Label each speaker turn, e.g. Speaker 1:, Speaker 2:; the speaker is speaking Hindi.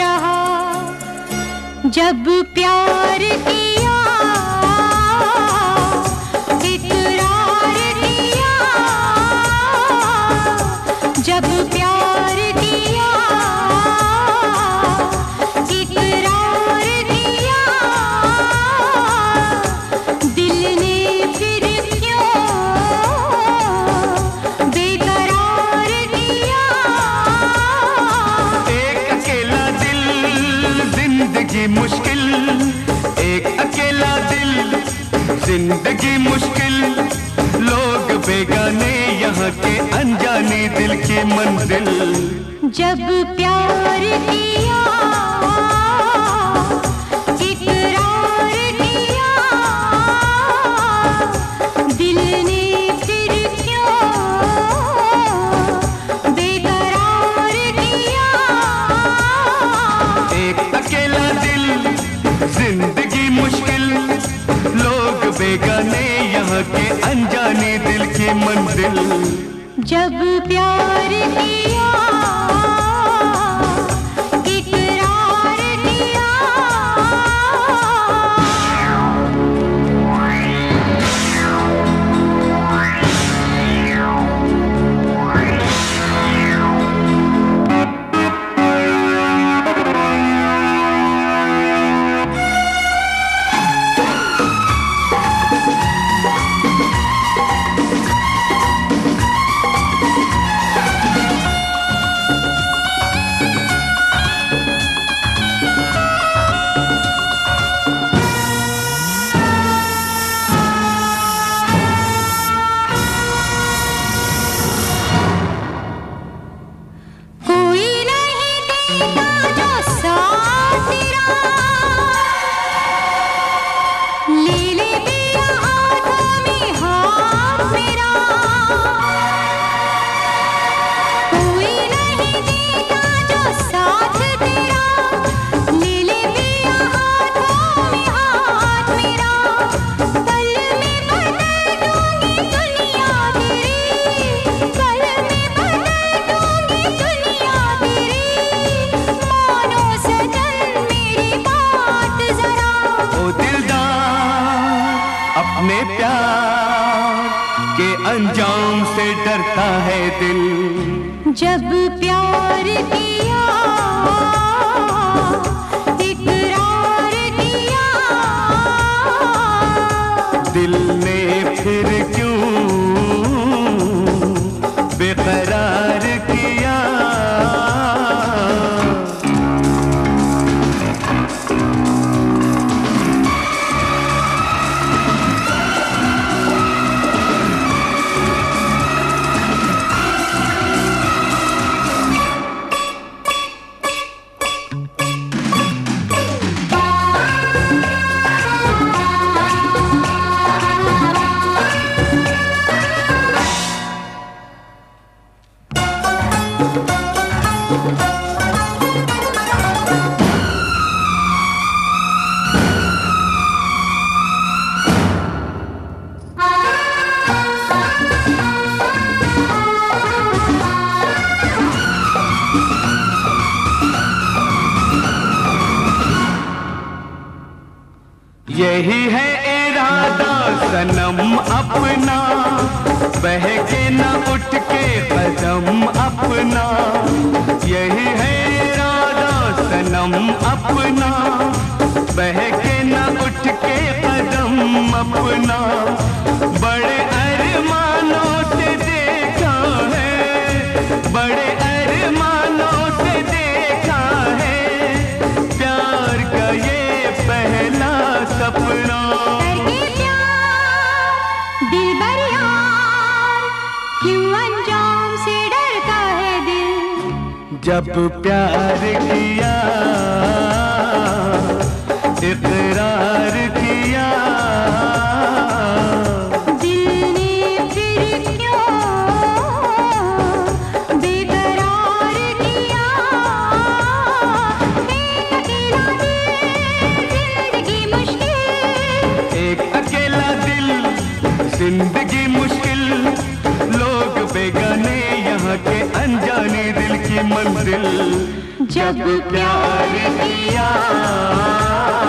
Speaker 1: रहा जब प्यार किया, इकरार किया, जब प्यार किया, इकरार किया, दिल ने फिर क्यों बेकरार किया।
Speaker 2: एक अकेला दिल जिंदगी मुश्किल, एक अकेला दिल जिंदगी मुश्किल, लोग बेगाने यहाँ के अनजाने दिल की मंजिल।
Speaker 1: जब प्यार किया, इकरार किया, दिल ने फिर क्यों बेकरार किया।
Speaker 2: एक अकेला दिल जिंदगी मुश्किल, लोग बेगाने यहाँ के अनजाने दिल की मंजिल।
Speaker 1: जब प्यार किया, इकरार किया,
Speaker 2: अपने प्यार के अंजाम से डरता है दिल।
Speaker 1: जब प्यार किया, इकरार किया,
Speaker 2: दिल ने फिर क्यों बेकरार किया। यही है इरादा सनम अपना, बहके न उठ के कदम अपना। यही है इरादा सनम अपना, बहके न उठ के कदम अपना। बड़े अरमानों से देखा है, बड़े अरमानों से देखा है, प्यार का ये पहला सपना।
Speaker 1: करके प्यार दिलबर यार, क्यों अंजाम से डरता है दिल।
Speaker 2: जब प्यार किया, इकरार किया,
Speaker 1: दिल ने फिर क्यों बेकरार किया। एक अकेला दिल जिंदगी मुश्किल, लोग बेगाने यहाँ के अनजाने दिल की मंजिल।
Speaker 2: जब प्यार किया